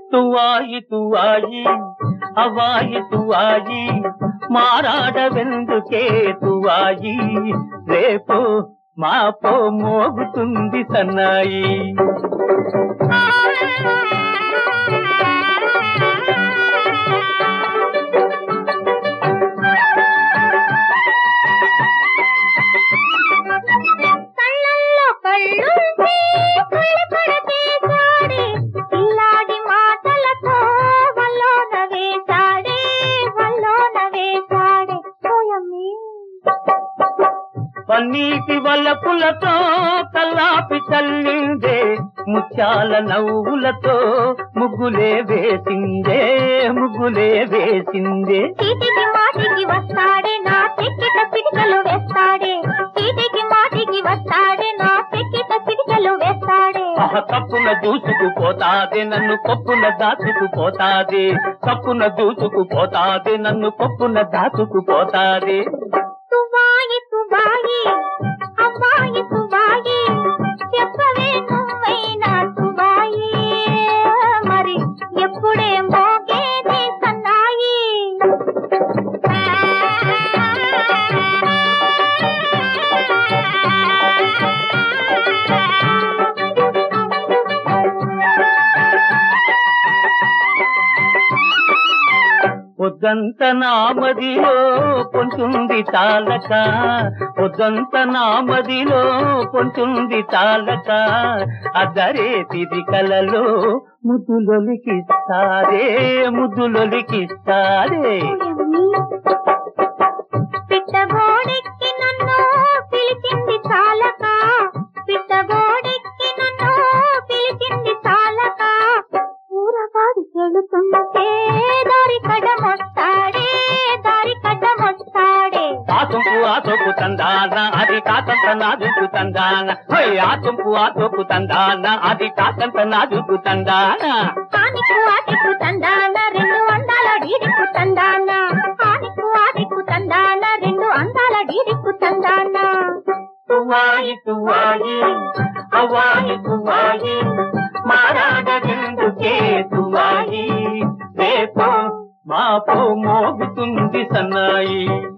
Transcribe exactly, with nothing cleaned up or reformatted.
తువాయి తువాయి Hawaii తువాయి మారాడవెందుకే తువాయి రేపో మాపో మోగుతుంది సన్నాయి. పన్నీటి వలపులతో కల్లాపి చల్లిందే ముత్యాల నవ్వులతో ముగ్గులే వేసిందే ముగ్గులే వేసిందే. చీటికి మాటికి వస్తాడే నా చెక్కిట పిడికలు వేస్తాడే చీటికి మాటికి వస్తాడే నా చెక్కిట పిడికలు వేస్తాడే. తప్పున దూసుకుపోతాదే నన్ను పప్పున దాచుకుపోతాదే తప్పున దూసుకుపోతాదే నన్ను పప్పున దాచుకుపోతాదే. తువాయి తువాయి అమ్మాయి తువాయి చెప్పవే నువ్వైనా తువాయి మరి ఎప్పుడే మోగేది సన్నాయి. పొద్దంత నామదిలో పొంచుంది చాలక పొద్దంత నామదిలో పొంచుంది చాలక అదరే తిది కలలో ముద్దులొలికిస్తారే ముద్దులొలికిస్తారే. పిట్టగోడెక్కి నన్ను పిలిచింది చాలక పిట్టగోడెక్కి నన్ను పిలిచింది చాలక ఊరగాడి చెడుతుంటే దారి కడమొస్తాడే దారి కడమొస్తాడే. ఆ తుంపు ఆ తోపు తందాన అది కాకంత నాజుకు తందాన ఆ తుంపు ఆ తోపు తందాన అది కాకంత నాజుకు తందాన. ఆనికు ఆటికు తందాన రెండు అందాల డీడికు తందాన ఆనికు ఆటికు తందాన రెండు అందాల డీడికు తందాన. తువాయి తువాయి హవాయి తువాయి మారాడవెందుకే తువాయి రేపో మాపో మోగుతుంది సన్నాయి.